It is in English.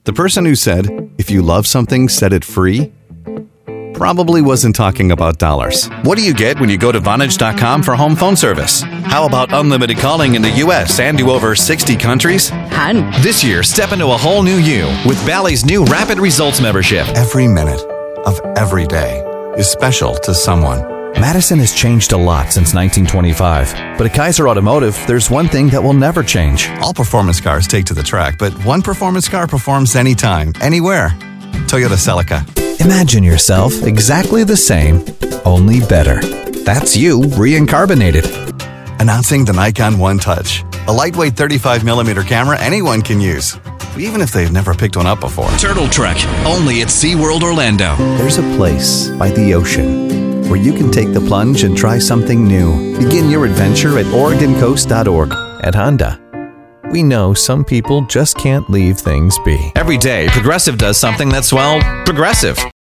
The person who said, if you love something, set it free, probably wasn't talking about dollars. What do you get when you go to Vonage.com for home phone service? How about unlimited calling in the U.S. and to over 60 countries? This year, step into a whole new you with Bally's new Rapid Results membership. Every minute of every day is special to someone. Madison has changed a lot since 1925, but at Kaiser Automotive, there's one thing that will never change. All performance cars take to the track, but one performance car performs anytime, anywhere. Toyota Celica. Imagine yourself exactly the same, only better. That's you reincarbonated. Announcing the Nikon One Touch, a lightweight 35mm camera anyone can use, even if they've never picked one up before. Turtle Trek, only at SeaWorld Orlando. There's a place by the ocean where you can take the plunge and try something new. Begin your adventure at OregonCoast.org. At Honda, we know some people just can't leave things be. Every day, Progressive does something that's, well, progressive.